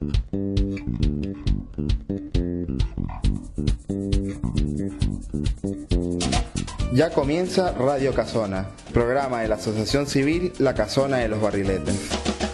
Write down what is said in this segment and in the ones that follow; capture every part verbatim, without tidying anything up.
Ya comienza Radio Casona, programa de la Asociación Civil La Casona de los Barriletes.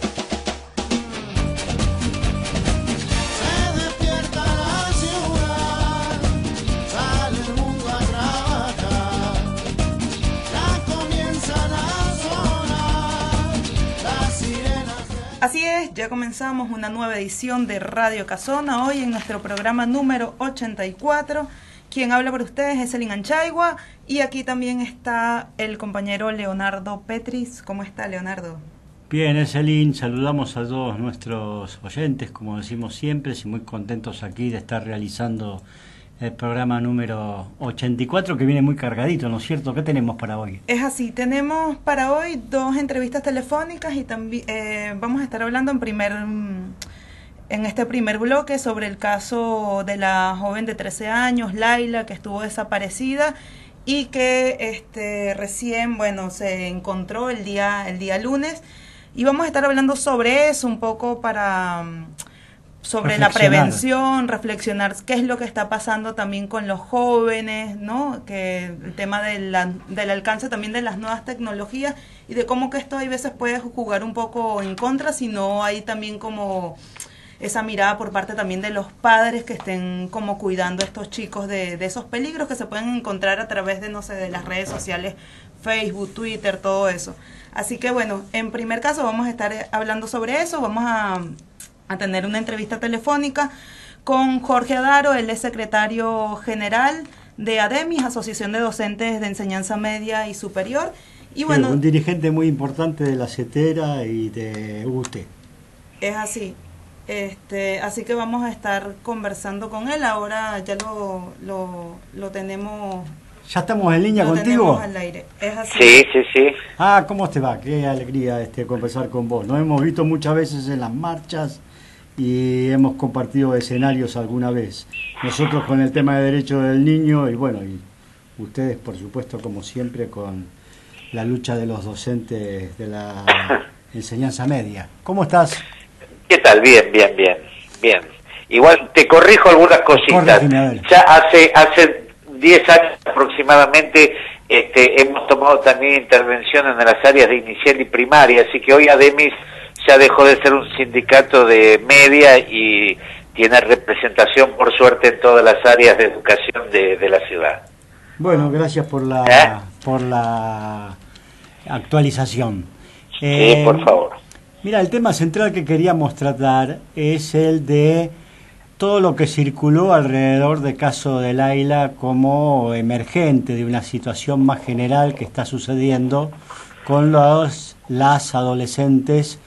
Así es, ya comenzamos una nueva edición de Radio Casona, hoy en nuestro programa número ochenta y cuatro. Quien habla por ustedes es Elin Anchaigua y aquí también está el compañero Leonardo Petris. ¿Cómo está, Leonardo? Bien, es Elin, saludamos a todos nuestros oyentes, como decimos siempre, y muy contentos aquí de estar realizando el programa número ochenta y cuatro, que viene muy cargadito, ¿no es cierto? ¿Qué tenemos para hoy? Es así, tenemos para hoy dos entrevistas telefónicas y también eh, vamos a estar hablando en primer en este primer bloque sobre el caso de la joven de trece años, Laila, que estuvo desaparecida y que este recién, bueno, se encontró el día el día lunes, y vamos a estar hablando sobre eso un poco para sobre la prevención, reflexionar qué es lo que está pasando también con los jóvenes, ¿no? Que el tema de la, del alcance también de las nuevas tecnologías y de cómo que esto hay veces puede jugar un poco en contra, si no hay también como esa mirada por parte también de los padres que estén como cuidando a estos chicos de, de esos peligros que se pueden encontrar a través de, no sé, de las redes sociales, Facebook, Twitter, todo eso. Así que bueno, en primer caso vamos a estar hablando sobre eso, vamos a, a tener una entrevista telefónica con Jorge Adaro, él es secretario general de ADEMIS, Asociación de Docentes de Enseñanza Media y Superior. Y bueno, un dirigente muy importante de la CETERA y de U T E. Es así. Este, así que vamos a estar conversando con él. Ahora ya lo, lo, lo tenemos. ¿Ya estamos en línea lo contigo? Al aire. ¿Es así? Sí, sí, sí. Ah, ¿cómo te va? Qué alegría este conversar con vos. Nos hemos visto muchas veces en las marchas y hemos compartido escenarios alguna vez. Nosotros con el tema de derechos del niño y bueno, y ustedes por supuesto como siempre con la lucha de los docentes de la enseñanza media. ¿Cómo estás? ¿Qué tal? Bien, bien, bien, bien. Igual te corrijo algunas cositas. Ya hace hace diez años aproximadamente este, hemos tomado también intervención en las áreas de inicial y primaria, así que hoy ADEMIS ya dejó de ser un sindicato de media y tiene representación, por suerte, en todas las áreas de educación de, de la ciudad. Bueno, gracias por la, ¿Eh? por la actualización. Sí, eh, por favor. Mira, el tema central que queríamos tratar es el de todo lo que circuló alrededor del caso de Laila como emergente de una situación más general que está sucediendo con los las adolescentes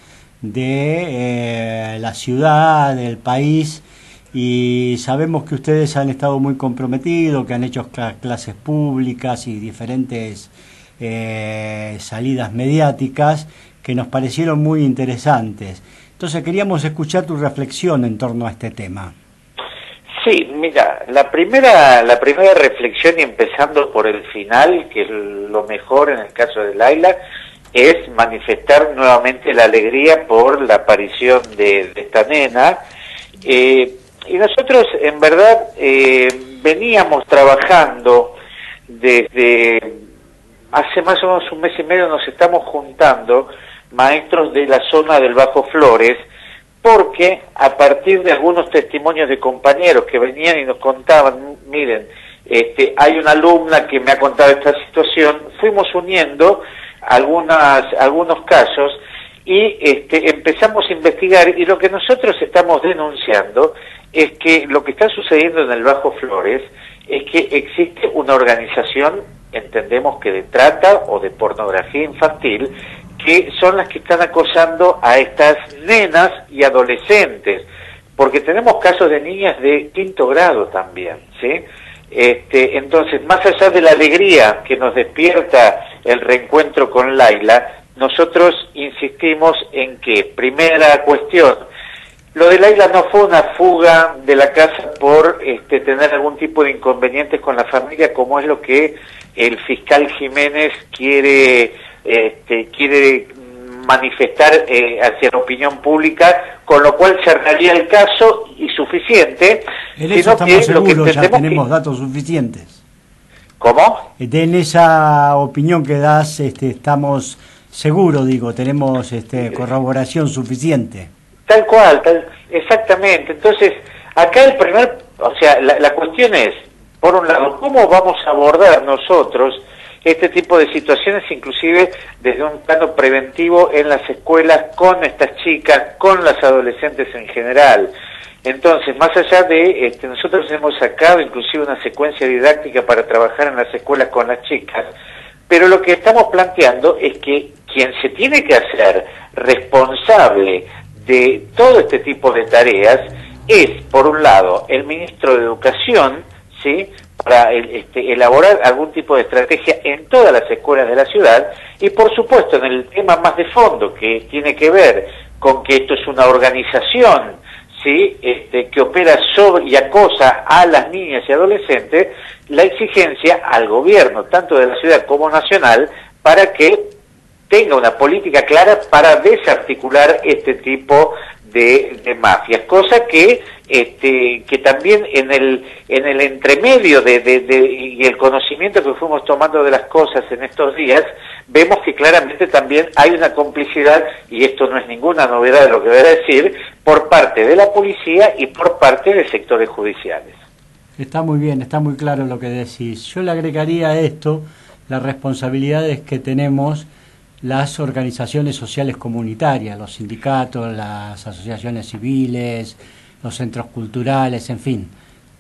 de eh, la ciudad, del país, y sabemos que ustedes han estado muy comprometidos, que han hecho clases públicas y diferentes eh, salidas mediáticas que nos parecieron muy interesantes. Entonces queríamos escuchar tu reflexión en torno a este tema. Sí, mira, la primera la primera reflexión, y empezando por el final, que es lo mejor en el caso de Laila, es manifestar nuevamente la alegría por la aparición de, de esta nena. Eh, y nosotros, en verdad, eh, veníamos trabajando desde hace más o menos un mes y medio, nos estamos juntando maestros de la zona del Bajo Flores, porque a partir de algunos testimonios de compañeros que venían y nos contaban, miren, este, hay una alumna que me ha contado esta situación, fuimos uniendo algunas algunos casos y este, empezamos a investigar, y lo que nosotros estamos denunciando es que lo que está sucediendo en el Bajo Flores es que existe una organización, entendemos que de trata o de pornografía infantil, que son las que están acosando a estas nenas y adolescentes, porque tenemos casos de niñas de quinto grado también, ¿sí? Este, entonces, más allá de la alegría que nos despierta el reencuentro con Laila, nosotros insistimos en que, primera cuestión, lo de Laila no fue una fuga de la casa por este, tener algún tipo de inconvenientes con la familia, como es lo que el fiscal Jiménez quiere este, quiere manifestar eh, hacia la opinión pública con lo cual cerraría el caso y suficiente. En eso estamos que seguros, ya tenemos que... datos suficientes. ¿Cómo? En esa opinión que das, este, estamos seguros, digo, tenemos este, corroboración suficiente. Tal cual, tal, exactamente. Entonces, acá el primer, o sea, la, la cuestión es, por un lado, ¿cómo vamos a abordar nosotros este tipo de situaciones, inclusive desde un plano preventivo en las escuelas con estas chicas, con las adolescentes en general? Entonces, más allá de, este, nosotros hemos sacado inclusive una secuencia didáctica para trabajar en las escuelas con las chicas, pero lo que estamos planteando es que quien se tiene que hacer responsable de todo este tipo de tareas es, por un lado, el ministro de Educación, ¿sí?, para el, este, elaborar algún tipo de estrategia en todas las escuelas de la ciudad, y por supuesto en el tema más de fondo, que tiene que ver con que esto es una organización, ¿sí?, este, que opera sobre y acosa a las niñas y adolescentes, la exigencia al gobierno, tanto de la ciudad como nacional, para que tenga una política clara para desarticular este tipo de, de mafias, cosa que este que también en el en el entremedio de, de, de y el conocimiento que fuimos tomando de las cosas en estos días, vemos que claramente también hay una complicidad, y esto no es ninguna novedad de lo que voy a decir, por parte de la policía y por parte de sectores judiciales. Está muy bien, está muy claro lo que decís. Yo le agregaría a esto las responsabilidades que tenemos las organizaciones sociales comunitarias, los sindicatos, las asociaciones civiles, los centros culturales, en fin,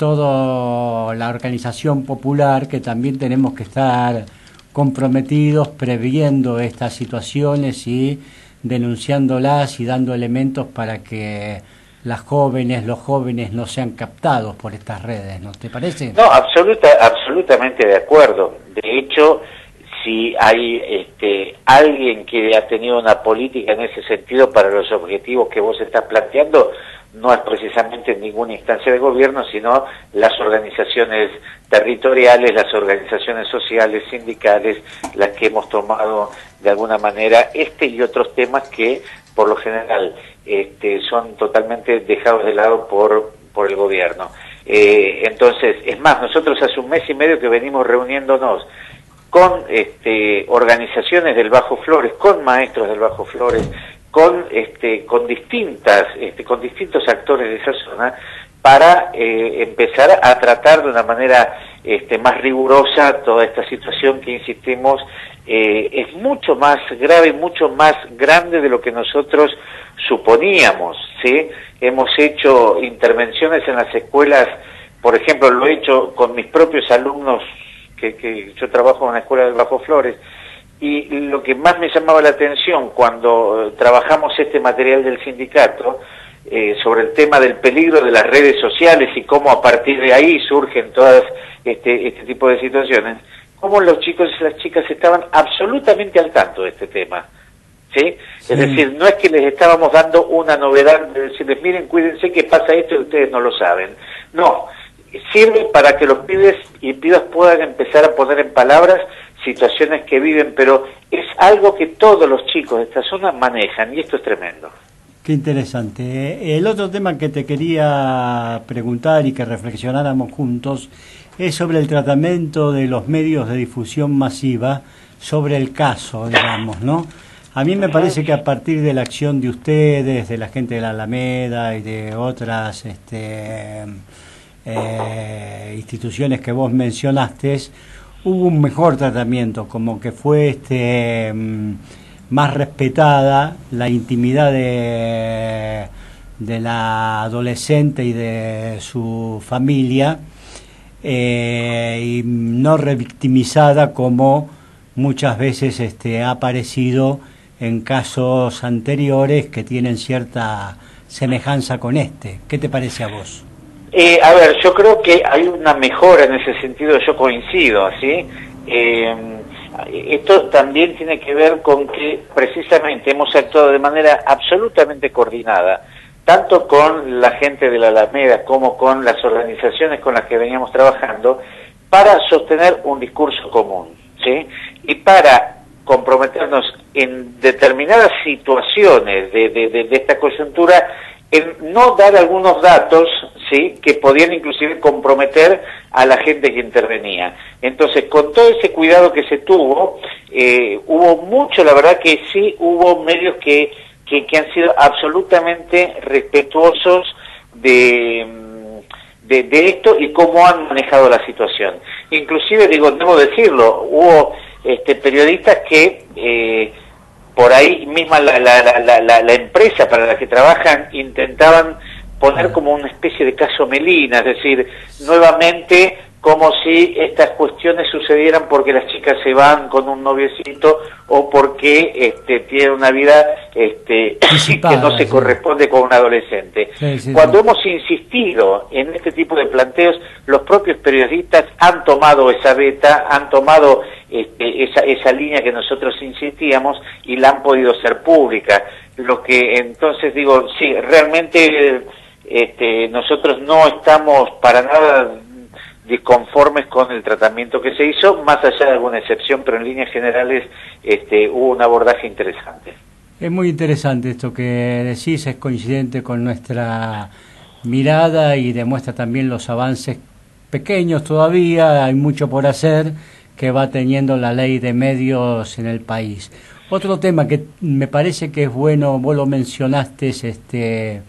toda la organización popular, que también tenemos que estar comprometidos previendo estas situaciones y denunciándolas y dando elementos para que las jóvenes, los jóvenes no sean captados por estas redes, ¿no te parece? No, absoluta, absolutamente de acuerdo. De hecho, si hay este, alguien que ha tenido una política en ese sentido para los objetivos que vos estás planteando, no es precisamente en ninguna instancia de gobierno, sino las organizaciones territoriales, las organizaciones sociales, sindicales, las que hemos tomado de alguna manera este y otros temas que por lo general este, son totalmente dejados de lado por, por el gobierno. Eh, entonces, es más, nosotros hace un mes y medio que venimos reuniéndonos con este, organizaciones del Bajo Flores, con maestros del Bajo Flores, con este, con distintas, este, con distintos actores de esa zona, para eh, empezar a tratar de una manera este, más rigurosa toda esta situación que, insistimos, eh, es mucho más grave y mucho más grande de lo que nosotros suponíamos, ¿sí? Hemos hecho intervenciones en las escuelas, por ejemplo, lo he hecho con mis propios alumnos, que, que yo trabajo en una escuela del Bajo Flores, y lo que más me llamaba la atención cuando eh, trabajamos este material del sindicato, eh, sobre el tema del peligro de las redes sociales y cómo a partir de ahí surgen todas este, este tipo de situaciones, cómo los chicos y las chicas estaban absolutamente al tanto de este tema, ¿sí? Sí. Es decir, no es que les estábamos dando una novedad de decirles, miren, cuídense que pasa esto y ustedes no lo saben. No, sirve para que los pibes y pibas puedan empezar a poner en palabras situaciones que viven, pero es algo que todos los chicos de esta zona manejan, y esto es tremendo. Qué interesante. El otro tema que te quería preguntar y que reflexionáramos juntos es sobre el tratamiento de los medios de difusión masiva sobre el caso, digamos, ¿no? A mí me parece que a partir de la acción de ustedes, de la gente de la Alameda y de otras este, eh, instituciones que vos mencionaste, hubo un mejor tratamiento, como que fue este más respetada la intimidad de, de la adolescente y de su familia, eh, y no revictimizada como muchas veces este, ha aparecido en casos anteriores que tienen cierta semejanza con este. ¿Qué te parece a vos? Eh, a ver, yo creo que hay una mejora en ese sentido, yo coincido, ¿sí? Eh, esto también tiene que ver con que precisamente hemos actuado de manera absolutamente coordinada, tanto con la gente de la Alameda como con las organizaciones con las que veníamos trabajando, para sostener un discurso común, ¿sí? Y para comprometernos en determinadas situaciones de, de, de, de esta coyuntura, en no dar algunos datos, ¿sí?, que podían inclusive comprometer a la gente que intervenía. Entonces, con todo ese cuidado que se tuvo, eh, hubo mucho, la verdad que sí, hubo medios que, que, que han sido absolutamente respetuosos de, de, de esto y cómo han manejado la situación. Inclusive, digo, debo decirlo, hubo este, periodistas que... Eh, por ahí misma la, la, la, la, la empresa para la que trabajan intentaban poner como una especie de caso Melina, es decir, nuevamente como si estas cuestiones sucedieran porque las chicas se van con un noviecito o porque este, tienen una vida este, que no se sí. corresponde con un adolescente. Sí, sí, Cuando sí. hemos insistido en este tipo de planteos, los propios periodistas han tomado esa beta, han tomado este, esa, esa línea que nosotros insistíamos y la han podido hacer pública. Lo que entonces digo, sí, realmente este, nosotros no estamos para nada disconformes con el tratamiento que se hizo, más allá de alguna excepción, pero en líneas generales este, hubo un abordaje interesante. Es muy interesante esto que decís, es coincidente con nuestra mirada y demuestra también los avances pequeños todavía, hay mucho por hacer que va teniendo la ley de medios en el país. Otro tema que me parece que es bueno, vos lo mencionaste este,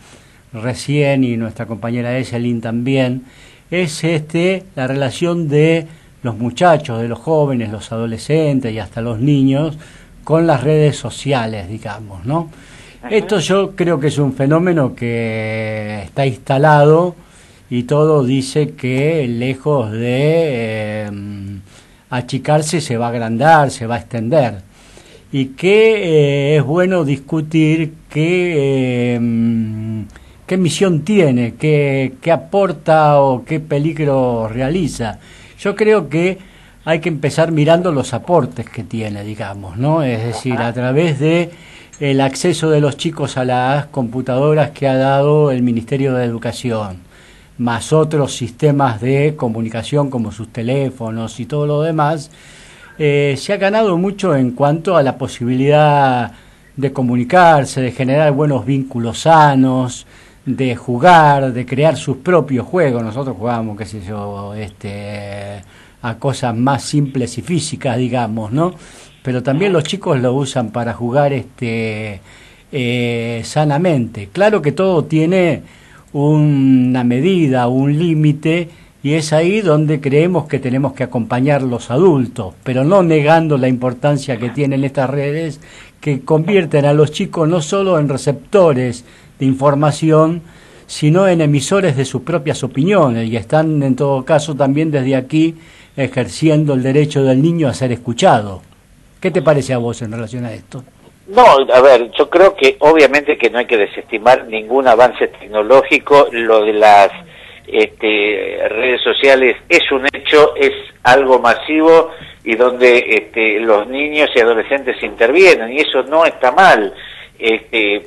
recién y nuestra compañera Eselin también, es este la relación de los muchachos, de los jóvenes, los adolescentes y hasta los niños con las redes sociales, digamos, ¿no? Ajá. Esto yo creo que es un fenómeno que está instalado y todo dice que lejos de eh, achicarse se va a agrandar, se va a extender y que eh, es bueno discutir que... Eh, qué misión tiene, qué, qué aporta o qué peligro realiza. Yo creo que hay que empezar mirando los aportes que tiene, digamos, ¿no? Es decir, a través de el acceso de los chicos a las computadoras que ha dado el Ministerio de Educación, más otros sistemas de comunicación como sus teléfonos y todo lo demás, eh, se ha ganado mucho en cuanto a la posibilidad de comunicarse, de generar buenos vínculos sanos, de jugar, de crear sus propios juegos. Nosotros jugábamos, qué sé yo, este, a cosas más simples y físicas, digamos, ¿no? Pero también los chicos lo usan para jugar este, eh, sanamente. Claro que todo tiene una medida, un límite, y es ahí donde creemos que tenemos que acompañar los adultos, pero no negando la importancia que tienen estas redes, que convierten a los chicos no solo en receptores de información, sino en emisores de sus propias opiniones, y están en todo caso también desde aquí ejerciendo el derecho del niño a ser escuchado. ¿Qué te parece a vos en relación a esto? No, a ver, yo creo que obviamente que no hay que desestimar ningún avance tecnológico. Lo de las este, redes sociales es un hecho, es algo masivo y donde este, los niños y adolescentes intervienen, y eso no está mal. Este,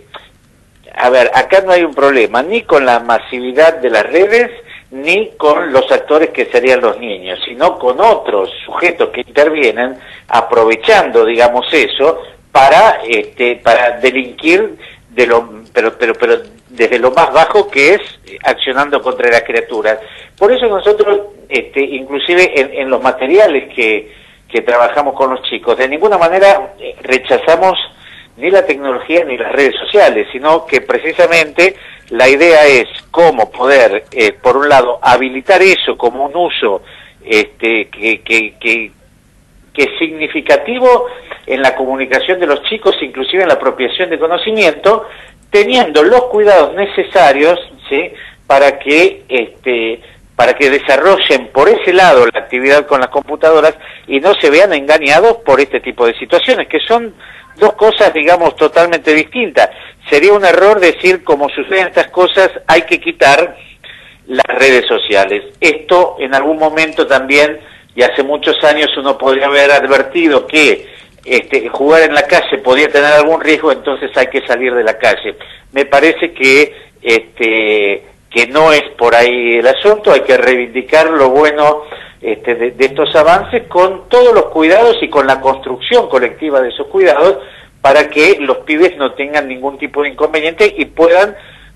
a ver, acá no hay un problema ni con la masividad de las redes ni con los actores que serían los niños, sino con otros sujetos que intervienen aprovechando, digamos, eso para este para delinquir de lo pero pero pero desde lo más bajo, que es accionando contra las criaturas. Por eso nosotros este inclusive en, en los materiales que que trabajamos con los chicos, de ninguna manera rechazamos ni la tecnología ni las redes sociales, sino que precisamente la idea es cómo poder, eh, por un lado, habilitar eso como un uso este, que, que, que, que es significativo en la comunicación de los chicos, inclusive en la apropiación de conocimiento, teniendo los cuidados necesarios, ¿sí?, para que este, para que desarrollen por ese lado la actividad con las computadoras y no se vean engañados por este tipo de situaciones, que son dos cosas, digamos, totalmente distintas. Sería un error decir, como suceden estas cosas, hay que quitar las redes sociales. Esto en algún momento también, y hace muchos años uno podría haber advertido que este, jugar en la calle podía tener algún riesgo, entonces hay que salir de la calle. Me parece que este que no es por ahí el asunto, hay que reivindicar lo bueno este, de, de estos avances con todos los cuidados y con la construcción colectiva de esos cuidados para que los pibes no tengan ningún tipo de inconveniente y puedan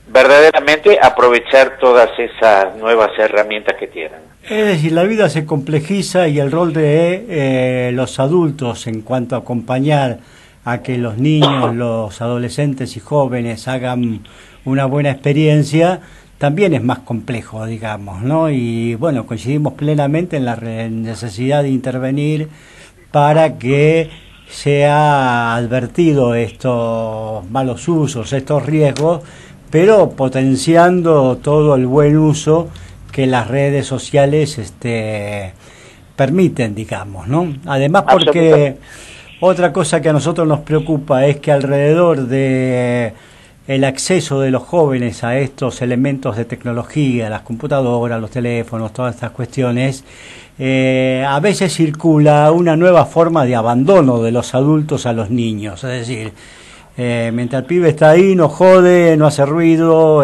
verdaderamente aprovechar todas esas nuevas herramientas que tienen. Es decir, la vida se complejiza y el rol de eh, los adultos en cuanto a acompañar a que los niños, los adolescentes y jóvenes hagan una buena experiencia, también es más complejo, digamos, ¿no? Y bueno, coincidimos plenamente en la necesidad de intervenir para que sea advertido estos malos usos, estos riesgos, pero potenciando todo el buen uso que las redes sociales este, permiten, digamos, ¿no? Además, porque otra cosa que a nosotros nos preocupa es que alrededor de el acceso de los jóvenes a estos elementos de tecnología, las computadoras, los teléfonos, todas estas cuestiones, eh, a veces circula una nueva forma de abandono de los adultos a los niños, es decir, Eh, mientras el pibe está ahí, no jode, no hace ruido,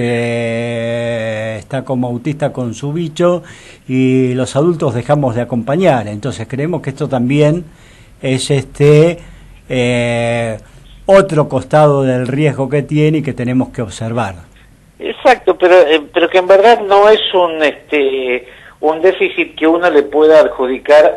este, está como autista con su bicho y los adultos dejamos de acompañar. Entonces creemos que esto también es este eh, otro costado del riesgo que tiene y que tenemos que observar. Exacto, pero eh, pero que en verdad no es un este un déficit que uno le pueda adjudicar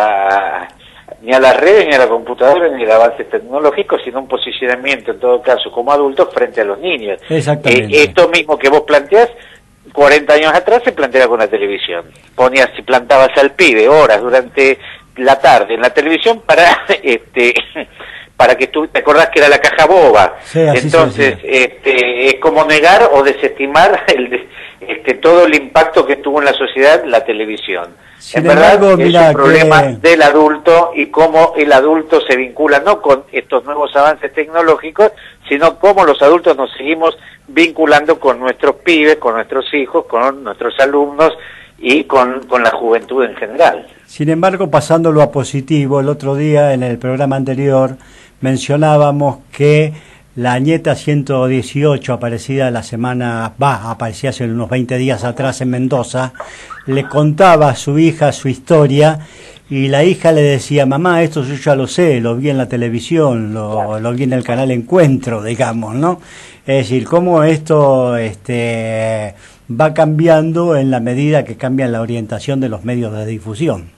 a ni a las redes, ni a la computadora, ni al avance tecnológico, sino un posicionamiento, en todo caso, como adultos frente a los niños. Exactamente. Eh, esto mismo que vos planteás, cuarenta años atrás se planteaba con la televisión. Ponías y plantabas al pibe horas durante la tarde en la televisión para este para que tú te acordás que era la caja boba. Sí, así entonces este es como negar o desestimar el este todo el impacto que tuvo en la sociedad la televisión. Sin en verdad embargo, es mira un problema que... del adulto y cómo el adulto se vincula no con estos nuevos avances tecnológicos, sino cómo los adultos nos seguimos vinculando con nuestros pibes, con nuestros hijos, con nuestros alumnos y con, con la juventud en general. Sin embargo, pasándolo a positivo, el otro día en el programa anterior mencionábamos que la nieta ciento dieciocho, aparecida la semana, va, aparecía hace unos veinte días atrás en Mendoza, le contaba a su hija su historia y la hija le decía, mamá, esto yo ya lo sé, lo vi en la televisión, lo, lo vi en el canal Encuentro, digamos, ¿no? Es decir, cómo esto este, va cambiando en la medida que cambia la orientación de los medios de difusión.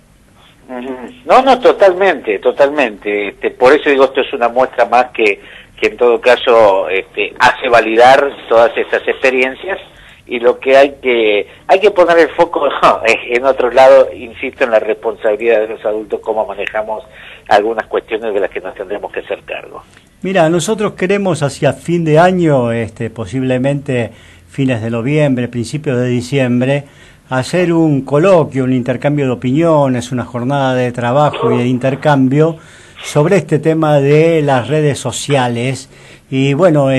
No, no, totalmente, totalmente. Este, por eso digo, esto es una muestra más que, que en todo caso este, hace validar todas esas experiencias y lo que hay que hay que poner el foco no, en otro lado, insisto, en la responsabilidad de los adultos, cómo manejamos algunas cuestiones de las que nos tendremos que hacer cargo. Mira, nosotros queremos hacia fin de año, este, posiblemente fines de noviembre, principios de diciembre, hacer un coloquio, un intercambio de opiniones, una jornada de trabajo y de intercambio sobre este tema de las redes sociales. Y bueno,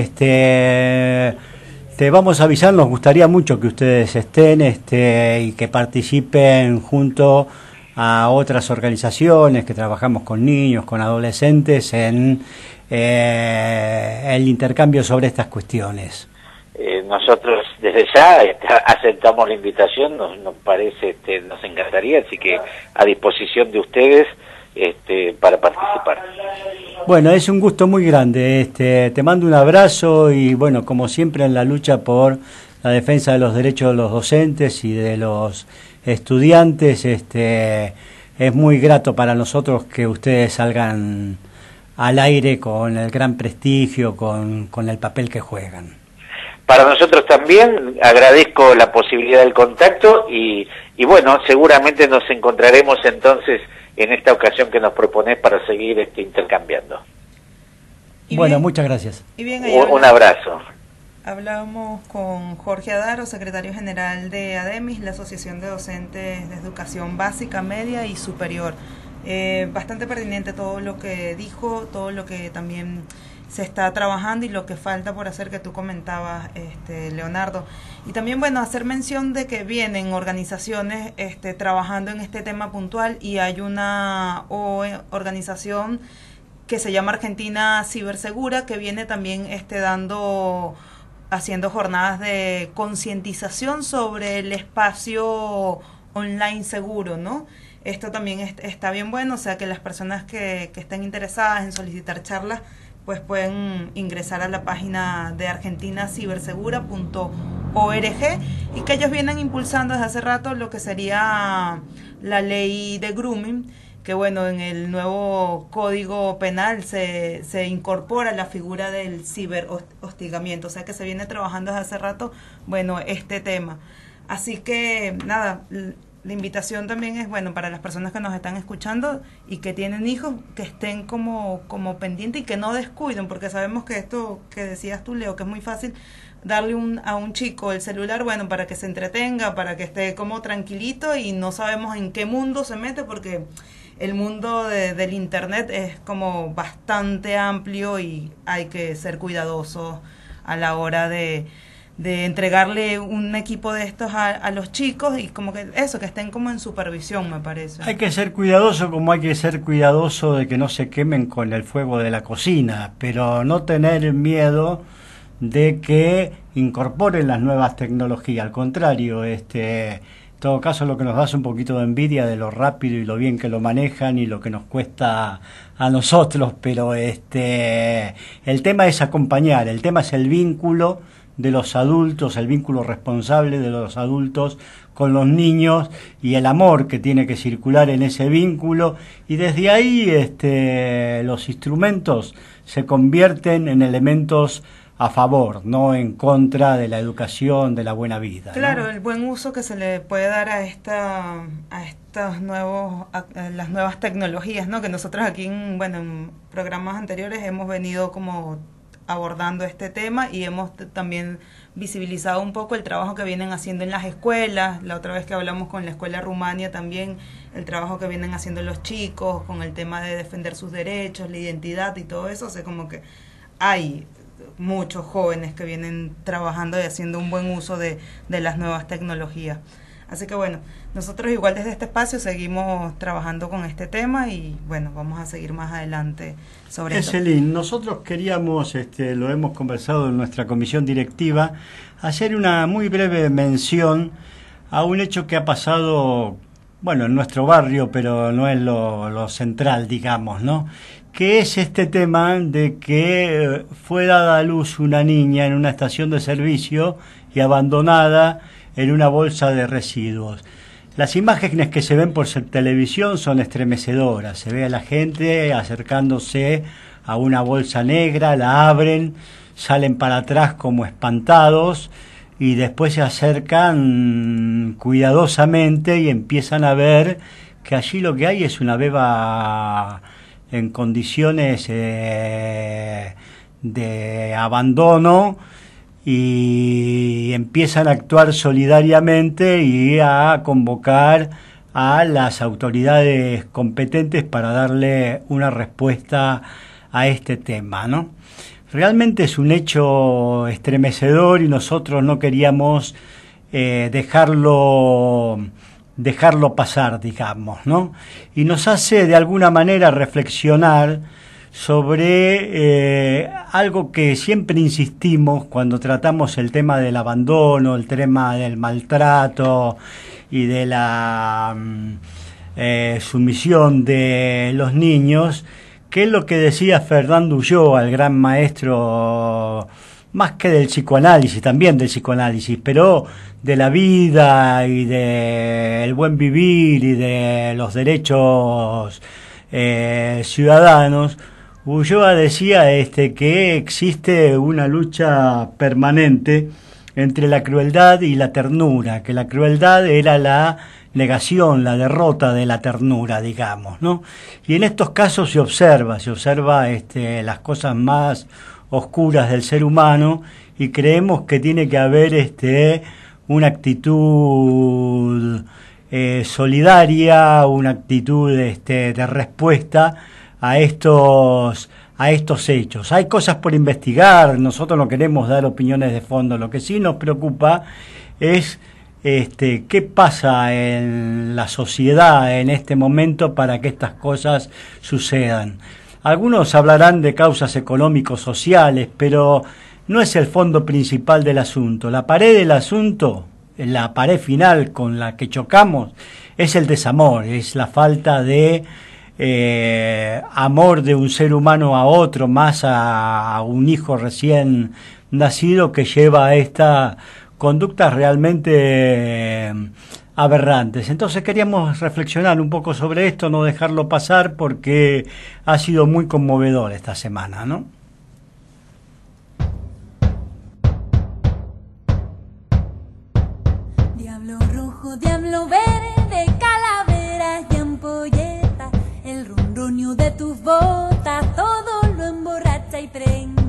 este te vamos a avisar, nos gustaría mucho que ustedes estén este y que participen junto a otras organizaciones que trabajamos con niños, con adolescentes en eh, el intercambio sobre estas cuestiones. Eh, nosotros desde ya este, aceptamos la invitación, nos, nos parece, este, nos encantaría, así que a disposición de ustedes este, para participar. Bueno, es un gusto muy grande, este, te mando un abrazo y bueno, como siempre en la lucha por la defensa de los derechos de los docentes y de los estudiantes, este, es muy grato para nosotros que ustedes salgan al aire con el gran prestigio, con, con el papel que juegan. Para nosotros también, agradezco la posibilidad del contacto y, y bueno, seguramente nos encontraremos entonces en esta ocasión que nos propones para seguir este, intercambiando. Y bueno, bien, muchas gracias. Y bien, un, un abrazo. Hablábamos con Jorge Adaro, secretario general de ADEMIS, la Asociación de Docentes de Educación Básica, Media y Superior. Eh, bastante pertinente todo lo que dijo, todo lo que también se está trabajando y lo que falta por hacer, que tú comentabas, este, Leonardo. Y también, bueno, hacer mención de que vienen organizaciones este, trabajando en este tema puntual y hay una o, organización que se llama Argentina Cibersegura, que viene también este, dando, haciendo jornadas de concientización sobre el espacio online seguro, ¿no? Esto también es, está bien bueno, o sea que las personas que, que estén interesadas en solicitar charlas pues pueden ingresar a la página de argentina cibersegura punto org, y que ellos vienen impulsando desde hace rato lo que sería la ley de grooming, que bueno, en el nuevo Código Penal se, se incorpora la figura del ciberhostigamiento, o sea que se viene trabajando desde hace rato, bueno, este tema. Así que, nada, la invitación también es, bueno, para las personas que nos están escuchando y que tienen hijos, que estén como, como pendientes y que no descuiden, porque sabemos que esto que decías tú, Leo, que es muy fácil darle un, a un chico el celular, bueno, para que se entretenga, para que esté como tranquilito, y no sabemos en qué mundo se mete, porque el mundo de, del internet es como bastante amplio y hay que ser cuidadosos a la hora de, de entregarle un equipo de estos a, a los chicos, y como que eso, que estén como en supervisión, me parece. Hay que ser cuidadoso, como hay que ser cuidadoso de que no se quemen con el fuego de la cocina, pero no tener miedo de que incorporen las nuevas tecnologías. Al contrario, este, en todo caso lo que nos da es un poquito de envidia de lo rápido y lo bien que lo manejan y lo que nos cuesta a nosotros, pero este, el tema es acompañar, el tema es el vínculo de los adultos, el vínculo responsable de los adultos con los niños y el amor que tiene que circular en ese vínculo, y desde ahí este, los instrumentos se convierten en elementos a favor, no en contra de la educación, de la buena vida. Claro, ¿no? El buen uso que se le puede dar a esta a estas nuevos a, a las nuevas tecnologías, ¿no? Que nosotros aquí en, bueno, en programas anteriores hemos venido como abordando este tema y hemos t- también visibilizado un poco el trabajo que vienen haciendo en las escuelas. La otra vez que hablamos con la escuela Rumania también, el trabajo que vienen haciendo los chicos con el tema de defender sus derechos, la identidad y todo eso. O sea, como que hay muchos jóvenes que vienen trabajando y haciendo un buen uso de, de las nuevas tecnologías. Así que bueno, nosotros igual desde este espacio seguimos trabajando con este tema y bueno, vamos a seguir más adelante sobre eso. Eselín, nosotros queríamos, este, lo hemos conversado en nuestra comisión directiva, hacer una muy breve mención a un hecho que ha pasado, bueno, en nuestro barrio, pero no es lo, lo central, digamos, ¿no? Que es este tema de que fue dada a luz una niña en una estación de servicio y abandonada en una bolsa de residuos. Las imágenes que se ven por televisión son estremecedoras. Se ve a la gente acercándose a una bolsa negra, la abren, salen para atrás como espantados y después se acercan cuidadosamente y empiezan a ver que allí lo que hay es una beba en condiciones eh, de abandono, y empiezan a actuar solidariamente y a convocar a las autoridades competentes para darle una respuesta a este tema, ¿no? Realmente es un hecho estremecedor y nosotros no queríamos eh, dejarlo dejarlo pasar, digamos, ¿no? Y nos hace de alguna manera reflexionar sobre eh, algo que siempre insistimos cuando tratamos el tema del abandono, el tema del maltrato y de la eh, sumisión de los niños, que es lo que decía Fernando Ulloa, el gran maestro, más que del psicoanálisis, también del psicoanálisis, pero de la vida y del buen vivir y de los derechos eh, ciudadanos. Ulloa decía este, que existe una lucha permanente entre la crueldad y la ternura, que la crueldad era la negación, la derrota de la ternura, digamos, ¿no? Y en estos casos se observa, se observa este, las cosas más oscuras del ser humano y creemos que tiene que haber este, una actitud eh, solidaria, una actitud este, de respuesta a estos a estos hechos. Hay cosas por investigar, nosotros no queremos dar opiniones de fondo, lo que sí nos preocupa es este qué pasa en la sociedad en este momento para que estas cosas sucedan. Algunos hablarán de causas económicos sociales, pero no es el fondo principal del asunto. La pared del asunto, la pared final con la que chocamos, es el desamor, es la falta de eh, amor de un ser humano a otro, más a, a un hijo recién nacido, que lleva a esta conductas realmente eh, aberrantes. Entonces queríamos reflexionar un poco sobre esto, no dejarlo pasar, porque ha sido muy conmovedor esta semana, ¿no? Diablo rojo, diablo verde, calaveras y ampolletas, el ronronio de tus botas, todo lo emborracha y prende.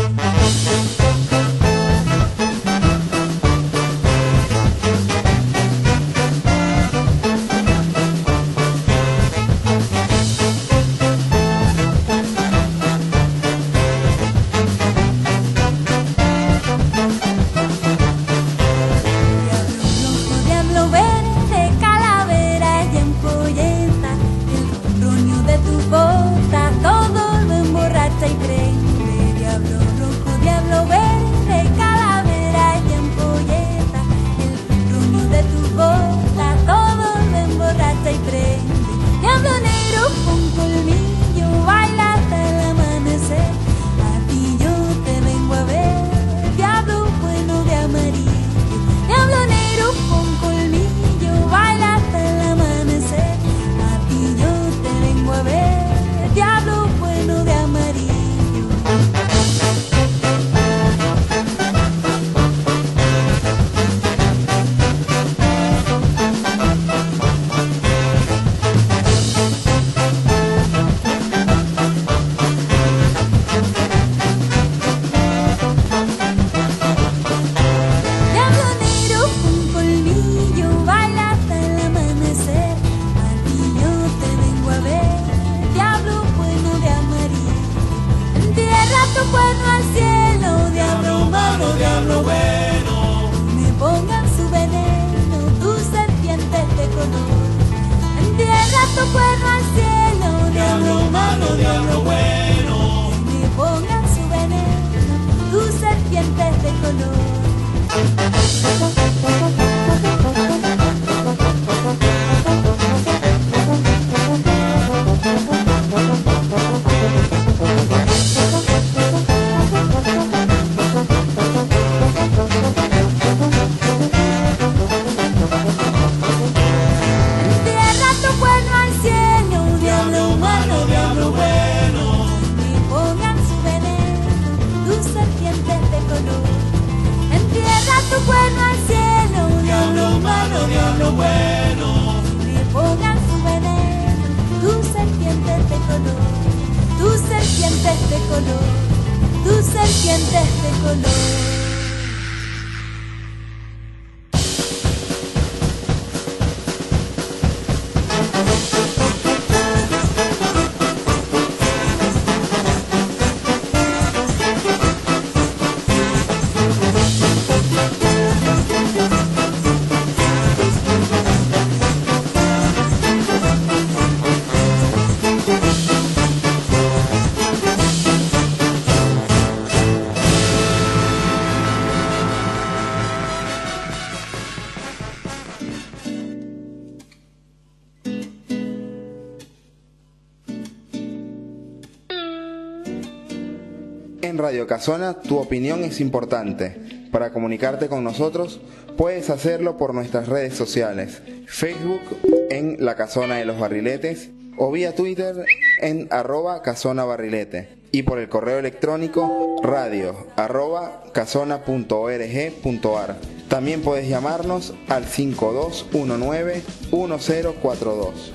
En Radio Casona, tu opinión es importante. Para comunicarte con nosotros, puedes hacerlo por nuestras redes sociales, Facebook en La Casona de los Barriletes o vía Twitter en arroba casona barrilete y por el correo electrónico radio arroba casona punto org punto ar. También puedes llamarnos al cinco dos uno nueve uno cero cuatro dos.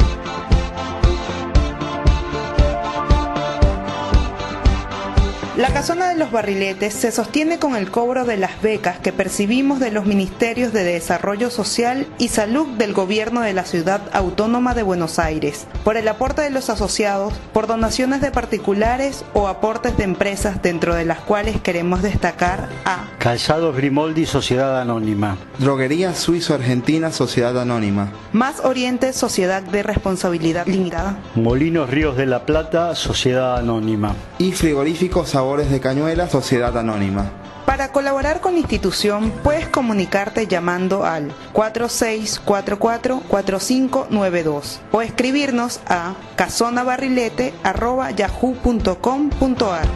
La Casona de los Barriletes se sostiene con el cobro de las becas que percibimos de los Ministerios de Desarrollo Social y Salud del Gobierno de la Ciudad Autónoma de Buenos Aires, por el aporte de los asociados, por donaciones de particulares o aportes de empresas, dentro de las cuales queremos destacar a Calzados Grimoldi, Sociedad Anónima. Droguería Suizo Argentina, Sociedad Anónima. Más Oriente, Sociedad de Responsabilidad Limitada. Molinos Ríos de la Plata, Sociedad Anónima. Y Frigorífico Sabores de Cañuela, Sociedad Anónima. Para colaborar con la institución, puedes comunicarte llamando al cuatro seis cuatro cuatro, cuatro cinco nueve dos o escribirnos a casonabarrilete arroba yahoo punto com punto ar.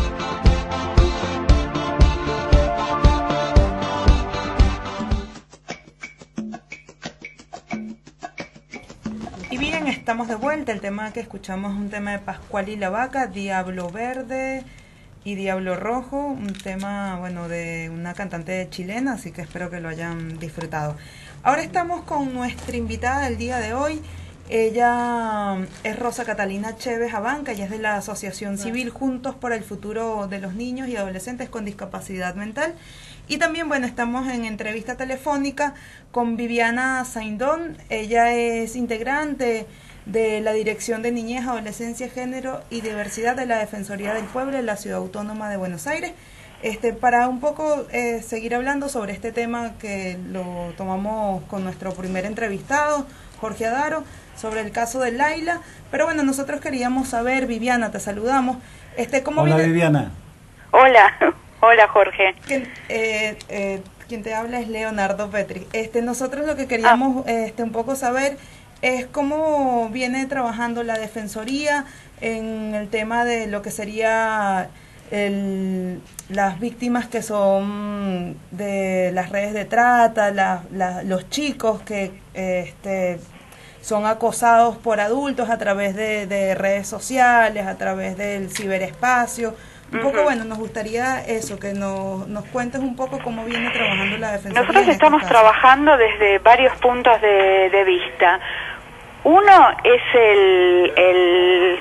Y bien, estamos de vuelta. El tema que escuchamos es un tema de Pascual y la Vaca, Diablo Verde y Diablo Rojo, un tema, bueno, de una cantante chilena, así que espero que lo hayan disfrutado. Ahora estamos con nuestra invitada del día de hoy. Ella es Rosa Catalina Chévez Abanca, ella es de la Asociación Civil Juntos por el Futuro de los Niños y Adolescentes con Discapacidad Mental. Y también, bueno, estamos en entrevista telefónica con Viviana Saindón. Ella es integrante de la Dirección de Niñez, Adolescencia, Género y Diversidad de la Defensoría del Pueblo de la Ciudad Autónoma de Buenos Aires. Este, para un poco eh, seguir hablando sobre este tema que lo tomamos con nuestro primer entrevistado, Jorge Adaro, sobre el caso de Laila. Pero bueno, nosotros queríamos saber, Viviana, te saludamos. Este, ¿cómo Hola, viene? Viviana. Hola, hola Jorge. Quien, eh, eh, quien te habla es Leonardo Petri. Este, nosotros lo que queríamos ah. este, un poco saber es cómo viene trabajando la Defensoría en el tema de lo que sería el, las víctimas que son de las redes de trata, la, la, los chicos que este, son acosados por adultos a través de, de redes sociales, a través del ciberespacio. Un poco, bueno, nos gustaría eso, que nos, nos cuentes un poco cómo viene trabajando la Defensoría. Nosotros estamos trabajando desde varios puntos de, de vista. Uno es el, el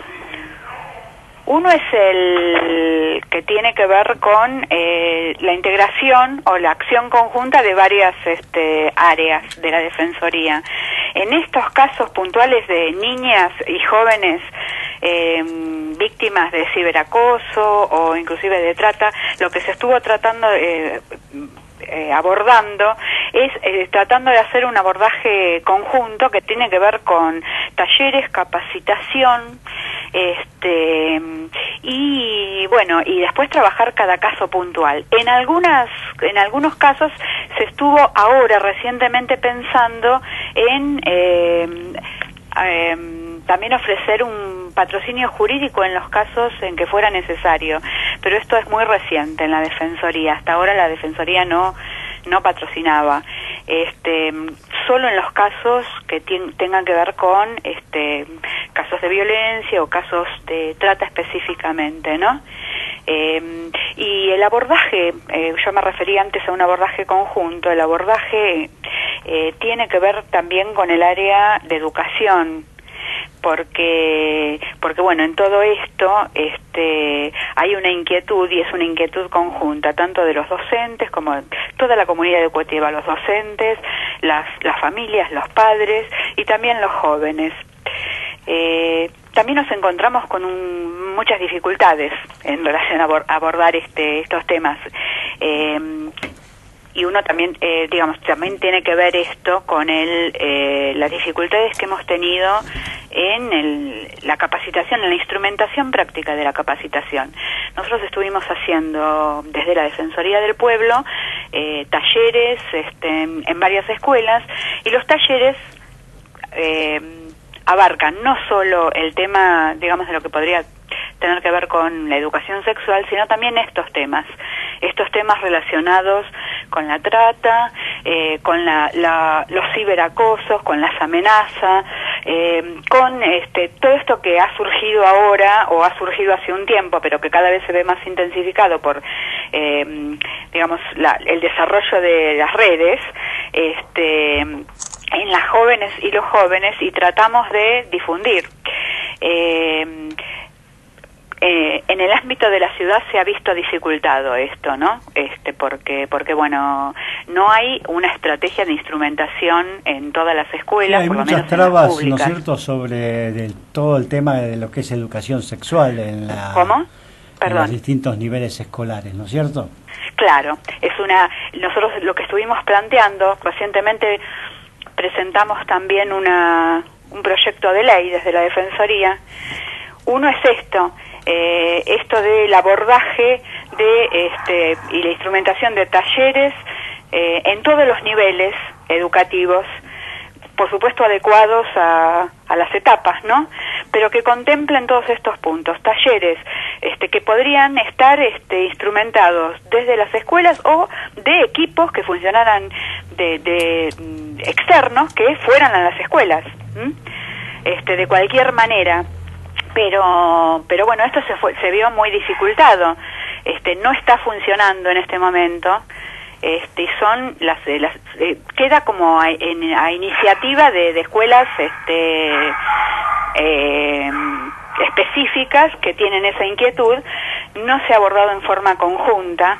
uno es el que tiene que ver con eh, la integración o la acción conjunta de varias este, áreas de la Defensoría. En estos casos puntuales de niñas y jóvenes eh, víctimas de ciberacoso o inclusive de trata, lo que se estuvo tratando eh, Eh, abordando es eh, tratando de hacer un abordaje conjunto que tiene que ver con talleres, capacitación, este y bueno, y después trabajar cada caso puntual. En algunas en algunos casos se estuvo ahora recientemente pensando en eh, eh, también ofrecer un patrocinio jurídico en los casos en que fuera necesario, pero esto es muy reciente en la Defensoría. Hasta ahora la Defensoría no no patrocinaba, este, solo en los casos que tengan que ver con este, casos de violencia o casos de trata específicamente, ¿no? Eh, y el abordaje, eh, yo me refería antes a un abordaje conjunto. El abordaje eh, tiene que ver también con el área de educación, porque porque bueno, en todo esto este hay una inquietud, y es una inquietud conjunta tanto de los docentes como de toda la comunidad educativa, los docentes, las las familias, los padres y también los jóvenes. Eh, también nos encontramos con un, muchas dificultades en relación a abordar este estos temas. Eh, Y uno también, eh, digamos, también tiene que ver esto con el, eh, las dificultades que hemos tenido en el, la capacitación, en la instrumentación práctica de la capacitación. Nosotros estuvimos haciendo desde la Defensoría del Pueblo eh, talleres este, en, en varias escuelas, y los talleres eh, abarcan no solo el tema, digamos, de lo que podría tener que ver con la educación sexual, sino también estos temas, estos temas relacionados con la trata, eh, con la, la, los ciberacosos, con las amenazas, eh, con este, todo esto que ha surgido ahora o ha surgido hace un tiempo, pero que cada vez se ve más intensificado por, eh, digamos, la, el desarrollo de las redes, este, en las jóvenes y los jóvenes, y tratamos de difundir. Eh, eh, en el ámbito de la ciudad se ha visto dificultado esto, ¿no? Este, porque, porque bueno, no hay una estrategia de instrumentación en todas las escuelas, Sí, hay por lo muchas menos en las trabas, ¿no es públicas. cierto?, sobre del- todo el tema de lo que es educación sexual en, la, ¿Cómo? en Perdón. los distintos niveles escolares, ¿no es cierto? Claro, es una. Nosotros lo que estuvimos planteando recientemente presentamos también una un proyecto de ley desde la Defensoría. Uno es esto, eh, esto del abordaje de este y la instrumentación de talleres eh, en todos los niveles educativos, por supuesto adecuados a, a las etapas, ¿no? Pero que contemplen todos estos puntos, talleres este, que podrían estar este, instrumentados desde las escuelas o de equipos que funcionaran de, de mm, externos que fueran a las escuelas, ¿m? este, de cualquier manera. Pero, pero bueno, esto se fue, se vio muy dificultado, este, no está funcionando en este momento. Este, y son las, las eh, queda como a, en, a iniciativa de, de escuelas este, eh, específicas que tienen esa inquietud, no se ha abordado en forma conjunta.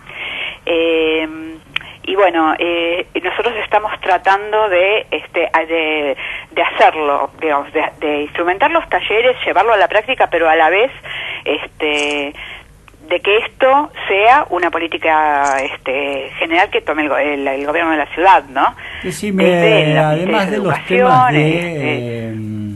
Eh, y bueno, eh, nosotros estamos tratando de este de, de hacerlo, digamos, de, de instrumentar los talleres, llevarlo a la práctica, pero a la vez este de que esto sea una política este, general que tome el, el, el gobierno de la ciudad, ¿no? Decime, Desde la además de los educación, temas de, este, eh,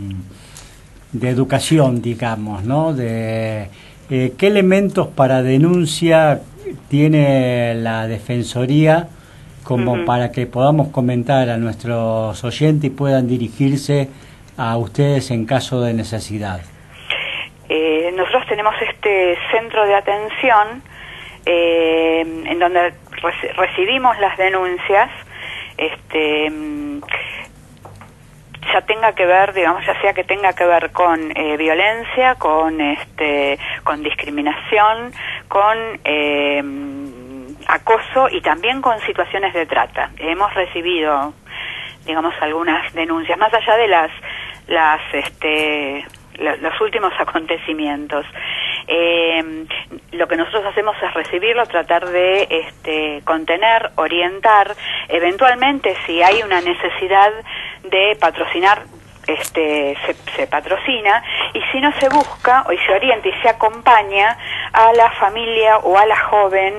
de educación, digamos, ¿no? De eh, ¿qué elementos para denuncia tiene la Defensoría como Ujú. para que podamos comentar a nuestros oyentes y puedan dirigirse a ustedes en caso de necesidad? Eh, nosotros tenemos este centro de atención eh, en donde reci- recibimos las denuncias, este, mm, ya tenga que ver, digamos, ya sea que tenga que ver con eh, violencia, con este, con discriminación, con eh, acoso y también con situaciones de trata. Hemos recibido, digamos, algunas denuncias más allá de las las este los últimos acontecimientos. Eh, lo que nosotros hacemos es recibirlo, tratar de este, contener, orientar, eventualmente si hay una necesidad de patrocinar, este, se, se patrocina, y si no se busca o se orienta y se acompaña a la familia o a la joven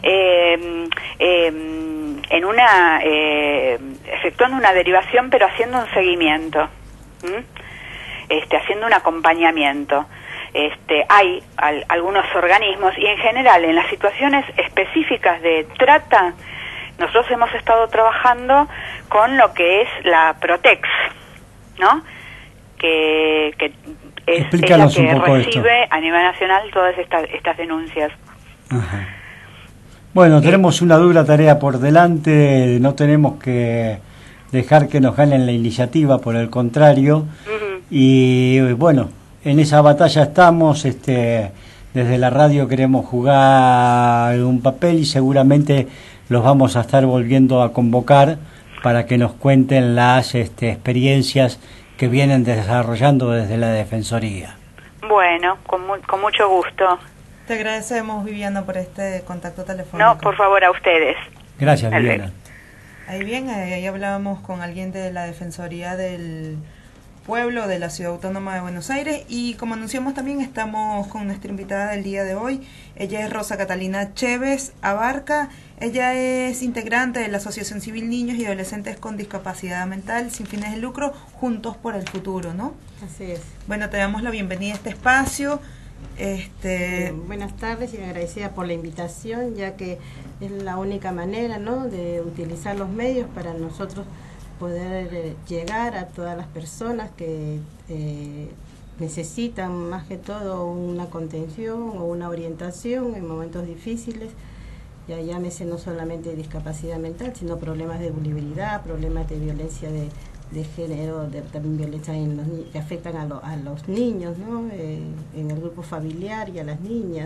eh, eh, en una eh, efectuando una derivación, pero haciendo un seguimiento. ¿Mm? Este, haciendo un acompañamiento. Este, hay al, algunos organismos y en general en las situaciones específicas de trata nosotros hemos estado trabajando con lo que es la Protex, ¿no? Que, que es, Explícanos es la un que poco recibe esto. a nivel nacional todas estas estas denuncias. Ajá. Bueno, tenemos una dura tarea por delante, no tenemos que dejar que nos ganen la iniciativa, por el contrario. Uh-huh. Y bueno, en esa batalla estamos, este, desde la radio queremos jugar un papel y seguramente los vamos a estar volviendo a convocar para que nos cuenten las este, experiencias que vienen desarrollando desde la Defensoría. Bueno, con, mu- con mucho gusto. Te agradecemos, Viviana, por este contacto telefónico. No, por favor, a ustedes. Gracias, Dale. Viviana. Ahí bien, ahí hablábamos con alguien de la Defensoría del Pueblo de la Ciudad Autónoma de Buenos Aires, y como anunciamos también estamos con nuestra invitada del día de hoy. Ella es Rosa Catalina Chévez Abarca. Ella es integrante de la Asociación Civil Niños y Adolescentes con Discapacidad Mental sin fines de lucro, Juntos por el Futuro, ¿no? Así es. Bueno, te damos la bienvenida a este espacio. Este, Eh, buenas tardes y agradecida por la invitación, ya que es la única manera, ¿no?, de utilizar los medios para nosotros poder eh, llegar a todas las personas que eh, necesitan más que todo una contención o una orientación en momentos difíciles. Ya llámese no solamente discapacidad mental, sino problemas de vulnerabilidad, problemas de violencia de, de género, de, también violencia en los, que afectan a, lo, a los niños, ¿no? Eh, en el grupo familiar y a las niñas.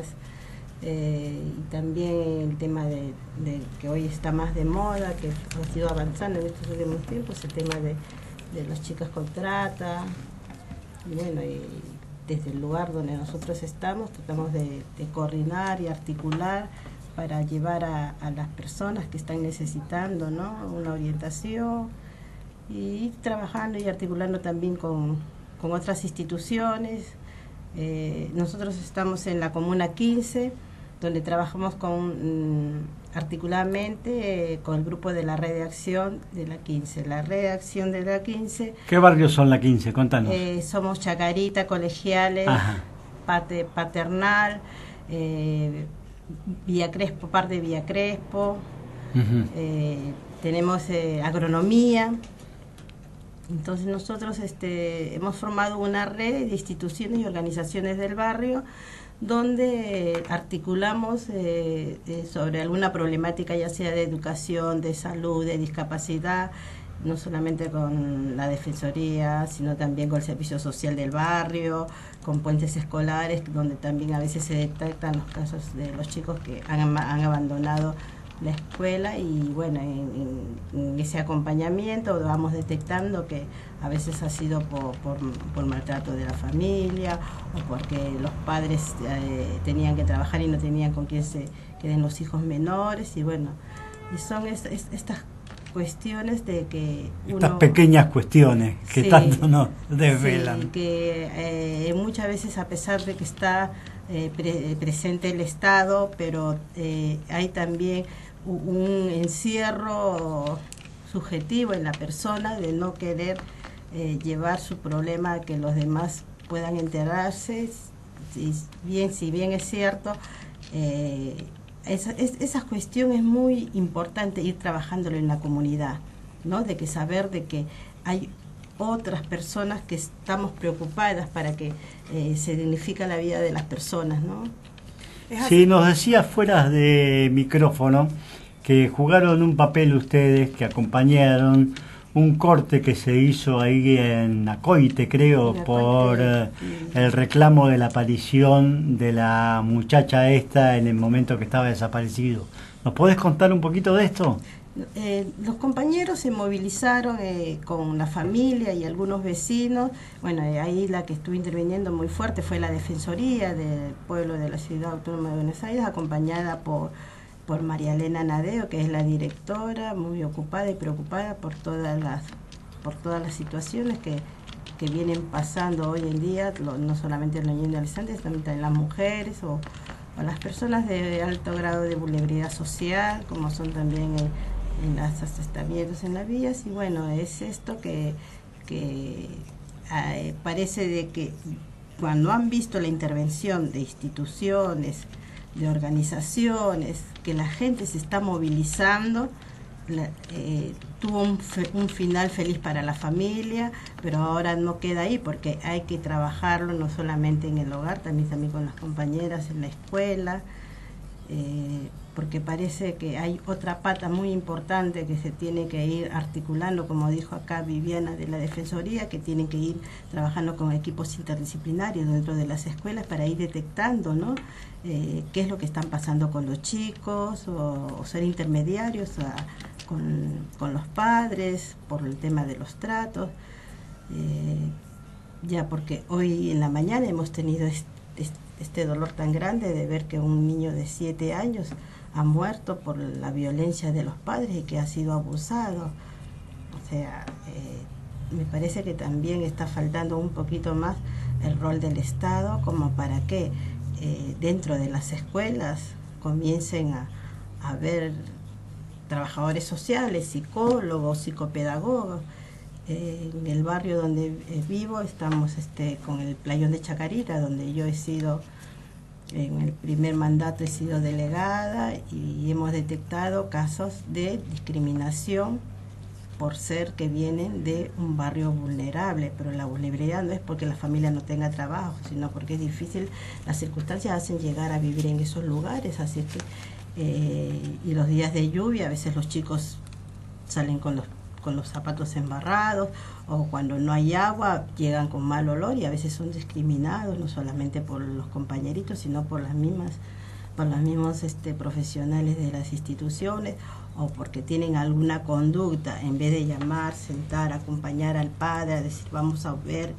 Eh, y también el tema de, de que hoy está más de moda, que ha sido avanzando en estos últimos tiempos, el tema de, de las chicas con trata, y bueno, y desde el lugar donde nosotros estamos, tratamos de, de coordinar y articular para llevar a, a las personas que están necesitando, ¿no?, una orientación, y trabajando y articulando también con, con otras instituciones. Eh, nosotros estamos en la Comuna quince, donde trabajamos con mm, articuladamente eh, con el grupo de la Red de Acción de la quince. La Red de Acción de la quince... ¿Qué barrios son la quince? Contanos. Eh, somos Chacarita, Colegiales, Pate, Paternal, eh, Villa Crespo, parte de Villa Crespo, uh-huh. eh, tenemos eh, agronomía. Entonces nosotros este, hemos formado una red de instituciones y organizaciones del barrio donde articulamos eh, eh, sobre alguna problemática, ya sea de educación, de salud, de discapacidad, no solamente con la Defensoría, sino también con el Servicio Social del barrio, con puentes escolares, donde también a veces se detectan los casos de los chicos que han, han abandonado la escuela, y bueno, en, en, en ese acompañamiento vamos detectando que a veces ha sido por, por, por maltrato de la familia, o porque los padres eh, tenían que trabajar y no tenían con quién se queden los hijos menores, y bueno, y son es, es, estas cuestiones de que uno, estas pequeñas cuestiones que sí, tanto nos desvelan, sí, que eh, muchas veces, a pesar de que está eh, pre, presente el Estado, pero eh, hay también un encierro subjetivo en la persona de no querer eh, llevar su problema a que los demás puedan enterarse. Si bien, si bien es cierto, eh, esa, es, esa cuestión es muy importante, ir trabajándolo en la comunidad, ¿no? De que saber de que hay otras personas que estamos preocupadas para que eh, se dignifique la vida de las personas, ¿no? Sí, nos decía fuera de micrófono que jugaron un papel ustedes, que acompañaron un corte que se hizo ahí en Acoite, creo, en por Acoite, sí. el reclamo de la aparición de la muchacha esta en el momento que estaba desaparecido. ¿Nos podés contar un poquito de esto? Eh, los compañeros se movilizaron eh, con la familia y algunos vecinos. Bueno, eh, ahí la que estuvo interviniendo muy fuerte fue la Defensoría del Pueblo de la Ciudad Autónoma de Buenos Aires, acompañada por, por María Elena Nadeo, que es la directora, muy ocupada y preocupada por todas las, por todas las situaciones que, que vienen pasando hoy en día, lo, no solamente en los niños y adolescentes, también en las mujeres o, o las personas de alto grado de vulnerabilidad social, como son también eh, en los asentamientos en las vías. Y bueno, es esto que, que eh, parece de que cuando han visto la intervención de instituciones, de organizaciones, que la gente se está movilizando, la, eh, tuvo un, fe, un final feliz para la familia, pero ahora no queda ahí, porque hay que trabajarlo no solamente en el hogar, también, también con las compañeras en la escuela, eh, porque parece que hay otra pata muy importante que se tiene que ir articulando, como dijo acá Viviana de la Defensoría, que tienen que ir trabajando con equipos interdisciplinarios dentro de las escuelas para ir detectando, ¿no? Eh, qué es lo que están pasando con los chicos, o, o ser intermediarios a, con, con los padres por el tema de los tratos. Eh, ya porque hoy en la mañana hemos tenido este, este dolor tan grande de ver que un niño de siete años ha muerto por la violencia de los padres y que ha sido abusado. O sea, eh, me parece que también está faltando un poquito más el rol del Estado, como para que eh, dentro de las escuelas comiencen a, a ver trabajadores sociales, psicólogos, psicopedagogos. Eh, en el barrio donde eh, vivo estamos este, con el Playón de Chacarita, donde yo he sido, en el primer mandato he sido delegada, y hemos detectado casos de discriminación por ser que vienen de un barrio vulnerable, pero la vulnerabilidad no es porque la familia no tenga trabajo, sino porque es difícil, las circunstancias hacen llegar a vivir en esos lugares, así que eh, y los días de lluvia a veces los chicos salen con los con los zapatos embarrados, o cuando no hay agua llegan con mal olor, y a veces son discriminados no solamente por los compañeritos, sino por las mismas por los mismos este, profesionales de las instituciones, o porque tienen alguna conducta, en vez de llamar, sentar, acompañar al padre, a decir vamos a ver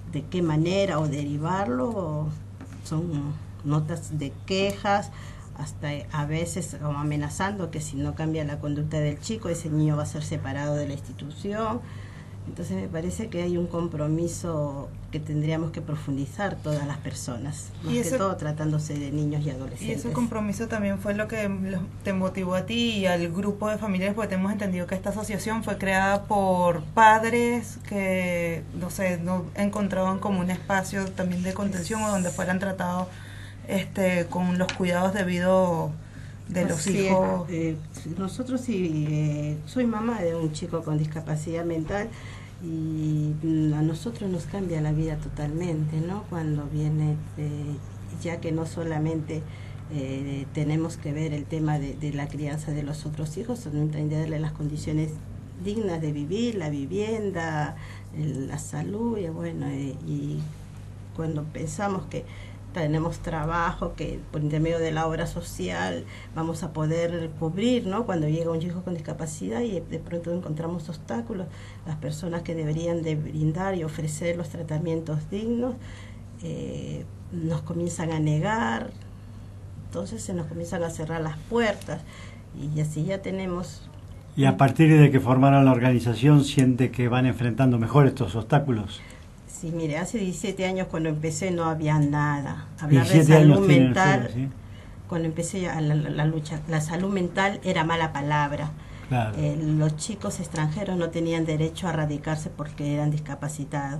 de qué manera o derivarlo. Son notas de quejas, hasta a veces como amenazando que si no cambia la conducta del chico, ese niño va a ser separado de la institución. Entonces me parece que hay un compromiso que tendríamos que profundizar todas las personas, más que todo tratándose de niños y adolescentes. Y ese compromiso también fue lo que te motivó a ti y al grupo de familiares, porque tenemos entendido que esta asociación fue creada por padres que, no sé, no encontraban como un espacio también de contención o donde fueran tratados este con los cuidados debidos de los Así hijos. Es, eh, nosotros sí, eh, soy mamá de un chico con discapacidad mental y a nosotros nos cambia la vida totalmente, ¿no? Cuando viene, eh, ya que no solamente eh, tenemos que ver el tema de, de la crianza de los otros hijos, sino entenderle las condiciones dignas de vivir, la vivienda, el, la salud, y bueno, eh, y cuando pensamos que tenemos trabajo, que por intermedio de la obra social vamos a poder cubrir, ¿no? Cuando llega un chico con discapacidad y de pronto encontramos obstáculos, las personas que deberían de brindar y ofrecer los tratamientos dignos eh, nos comienzan a negar, entonces se nos comienzan a cerrar las puertas y así ya tenemos. Y a partir de que formaron la organización, ¿siente que van enfrentando mejor estos obstáculos? Sí, mire, hace diecisiete años cuando empecé no había nada. Hablar de salud mental, ustedes, ¿sí? Cuando empecé la, la, la lucha, la salud mental era mala palabra. Claro. Eh, los chicos extranjeros no tenían derecho a radicarse porque eran discapacitados.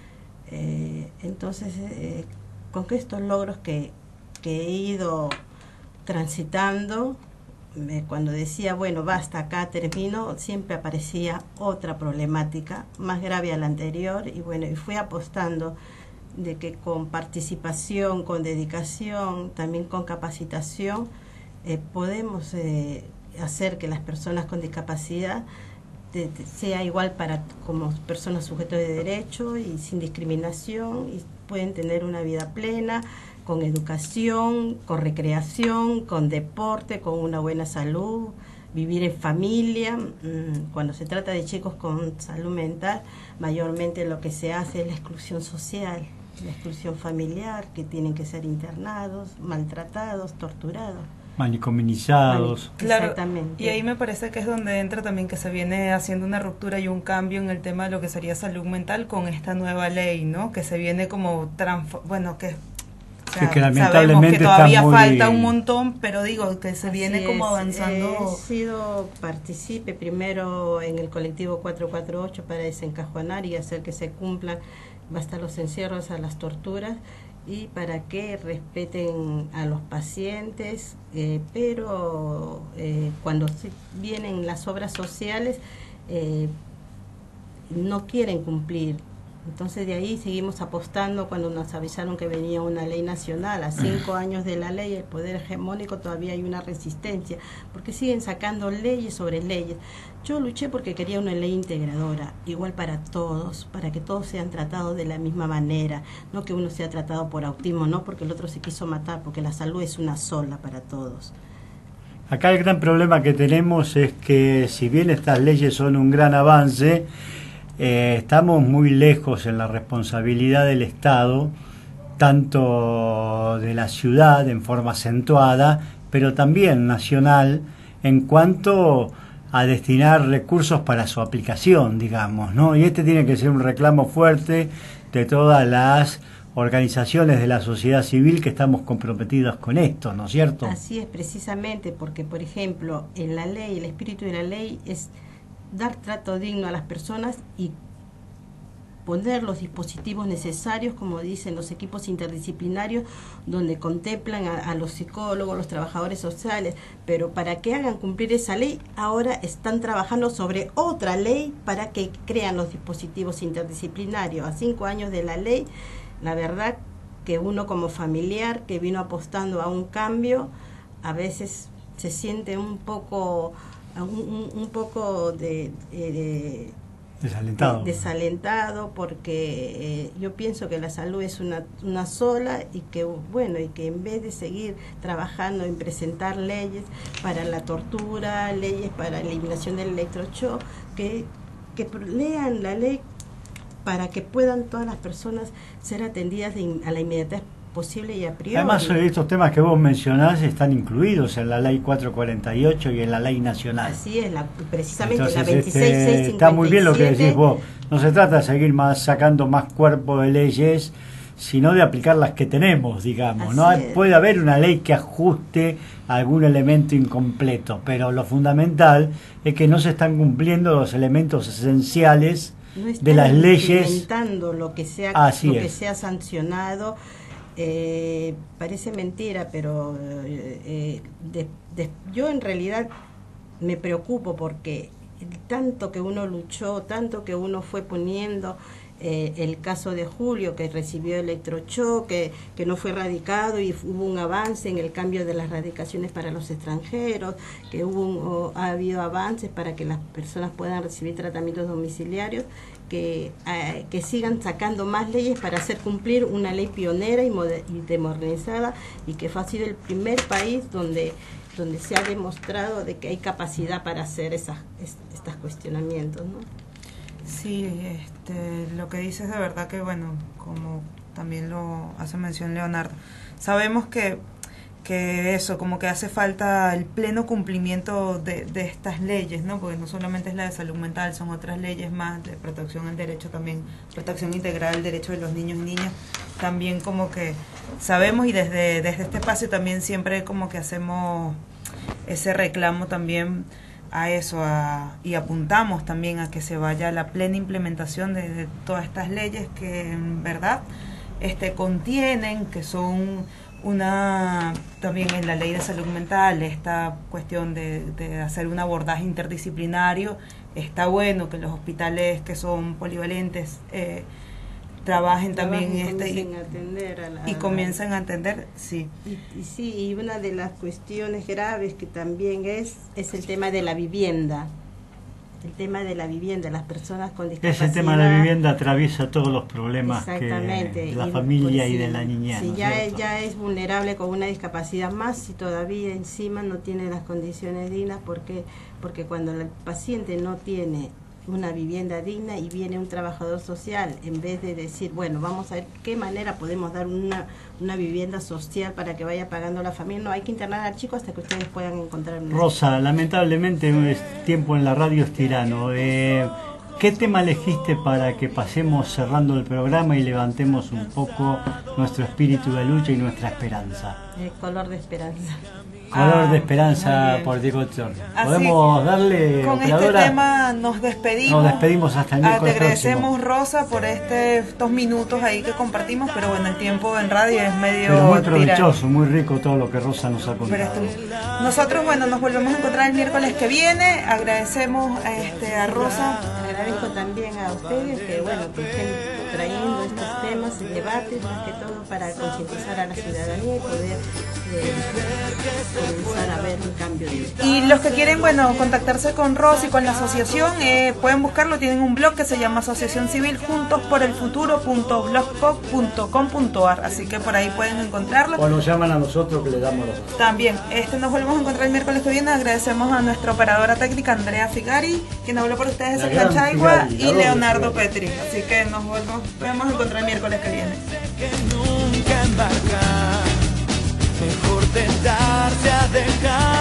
Eh, entonces, eh, con que estos logros que, que he ido transitando, eh, cuando decía, bueno, basta, acá termino, siempre aparecía otra problemática más grave a la anterior, y bueno, y fui apostando de que con participación, con dedicación, también con capacitación, eh, podemos eh, hacer que las personas con discapacidad de, de, sea igual para como personas sujetas de derecho y sin discriminación, y pueden tener una vida plena, con educación, con recreación, con deporte, con una buena salud, vivir en familia. Cuando se trata de chicos con salud mental, mayormente lo que se hace es la exclusión social, la exclusión familiar, que tienen que ser internados, maltratados, torturados. Manicominizados. Claro, exactamente. Y ahí me parece que es donde entra también que se viene haciendo una ruptura y un cambio en el tema de lo que sería salud mental con esta nueva ley, ¿no? Que se viene como, bueno, que... O sea, sí, que lamentablemente sabemos que todavía muy... falta un montón, pero digo que se Así viene como es. avanzando. He sido participe primero en el colectivo cuatro cuatro ocho para desencajonar y hacer que se cumplan hasta los encierros a las torturas y para que respeten a los pacientes, eh, pero eh, cuando se vienen las obras sociales eh, no quieren cumplir. Entonces de ahí seguimos apostando. Cuando nos avisaron que venía una ley nacional, a cinco años de la ley, el poder hegemónico, todavía hay una resistencia, porque siguen sacando leyes sobre leyes. Yo luché porque quería una ley integradora, igual para todos, para que todos sean tratados de la misma manera, no que uno sea tratado por autismo, no porque el otro se quiso matar, porque la salud es una sola para todos. Acá el gran problema que tenemos es que si bien estas leyes son un gran avance, Eh, estamos muy lejos en la responsabilidad del Estado, tanto de la ciudad en forma acentuada, pero también nacional, en cuanto a destinar recursos para su aplicación, digamos, ¿no? Y este tiene que ser un reclamo fuerte de todas las organizaciones de la sociedad civil que estamos comprometidos con esto, ¿no es cierto? Así es, precisamente, porque, por ejemplo, en la ley, el espíritu de la ley es dar trato digno a las personas y poner los dispositivos necesarios, como dicen los equipos interdisciplinarios, donde contemplan a, a los psicólogos, los trabajadores sociales, pero para que hagan cumplir esa ley, ahora están trabajando sobre otra ley para que crean los dispositivos interdisciplinarios. A cinco años de la ley, la verdad que uno como familiar que vino apostando a un cambio, a veces se siente un poco... Un, un poco de, de, desalentado, de, desalentado porque eh, yo pienso que la salud es una, una sola y que bueno y que en vez de seguir trabajando en presentar leyes para la tortura, leyes para la eliminación del electroshock, que, que lean la ley para que puedan todas las personas ser atendidas de in, a la inmediatez posible y a priori. Además, estos temas que vos mencionás están incluidos en la ley cuatrocientos cuarenta y ocho y en la ley nacional. Así es, la, precisamente Entonces, la veintiséis mil seiscientos cincuenta y siete. Está muy bien lo que decís vos. No se trata de seguir más sacando más cuerpo de leyes, sino de aplicar las que tenemos, digamos. No hay, puede haber una ley que ajuste algún elemento incompleto, pero lo fundamental es que no se están cumpliendo los elementos esenciales no de las leyes. Implementando lo que sea, Así lo es. que sea sancionado. Eh, parece mentira, pero eh, de, de, yo en realidad me preocupo porque tanto que uno luchó, tanto que uno fue poniendo eh, el caso de Julio, que recibió electrochoque, que no fue radicado y hubo un avance en el cambio de las radicaciones para los extranjeros, que hubo un, o, ha habido avances para que las personas puedan recibir tratamientos domiciliarios, que, eh, que sigan sacando más leyes para hacer cumplir una ley pionera y, moder, y modernizada, y que ha sido el primer país donde donde se ha demostrado de que hay capacidad para hacer esas, es, estos cuestionamientos, ¿no? Sí, este, lo que dices de verdad que, bueno, como también lo hace mención Leonardo, sabemos que que eso, como que hace falta el pleno cumplimiento de, de estas leyes, ¿no? Porque no solamente es la de salud mental, son otras leyes más de protección al derecho también, protección integral del derecho de los niños y niñas, también como que sabemos, y desde, desde este espacio también siempre como que hacemos ese reclamo también a eso, a, y apuntamos también a que se vaya a la plena implementación de, de todas estas leyes que en verdad este, contienen, que son una, también en la ley de salud mental, esta cuestión de, de hacer un abordaje interdisciplinario. Está bueno que los hospitales que son polivalentes eh, trabajen también en este y, a atender a la, y comiencen a atender, sí. Y, y sí, y una de las cuestiones graves que también es, es el tema de la vivienda. El tema de la vivienda, las personas con discapacidad. Ese tema de la vivienda atraviesa todos los problemas que, de la y, familia pues, y de sí, la niñez. Si ¿no ya, es es, ya es vulnerable con una discapacidad más, si todavía encima no tiene las condiciones dignas, porque porque cuando el paciente no tiene una vivienda digna y viene un trabajador social, en vez de decir, bueno, vamos a ver qué manera podemos dar una, una vivienda social para que vaya pagando la familia, no, hay que internar al chico hasta que ustedes puedan encontrar una. Rosa, lamentablemente el tiempo en la radio es tirano. Eh, ¿Qué tema elegiste para que pasemos cerrando el programa y levantemos un poco nuestro espíritu de lucha y nuestra esperanza? El color de esperanza. Color Ah, de esperanza por Diego Torres. Podemos darle, con operadora? Este tema nos despedimos. Nos despedimos hasta el miércoles Te agradecemos, próximo. Rosa, por este, estos minutos ahí que compartimos, pero bueno, el tiempo en radio es medio Pero muy tirano. provechoso, muy rico todo lo que Rosa nos ha contado. Pero esto, nosotros, bueno, nos volvemos a encontrar el miércoles que viene. Agradecemos este, a Rosa. Agradezco también a ustedes que, bueno, que estén trayendo estos temas, el debate, más que todo para concientizar a la ciudadanía y poder eh, comenzar a ver un cambio de vida. Y los que quieren, bueno, contactarse con Rosa y con la asociación, eh, pueden buscarlo, tienen un blog que se llama Asociación Civil Juntos por el Futuro punto blogspot punto com punto ar, así que por ahí pueden encontrarlo. O nos llaman a nosotros que le damos los datos. También, este nos volvemos a encontrar el miércoles que viene. Agradecemos a nuestra operadora técnica Andrea Figari, quien habló por ustedes en Canchaigua, y Leonardo Petri, así que nos volvemos a encontrar el miércoles que viene. Que nunca embarcar, mejor tentarse a dejar.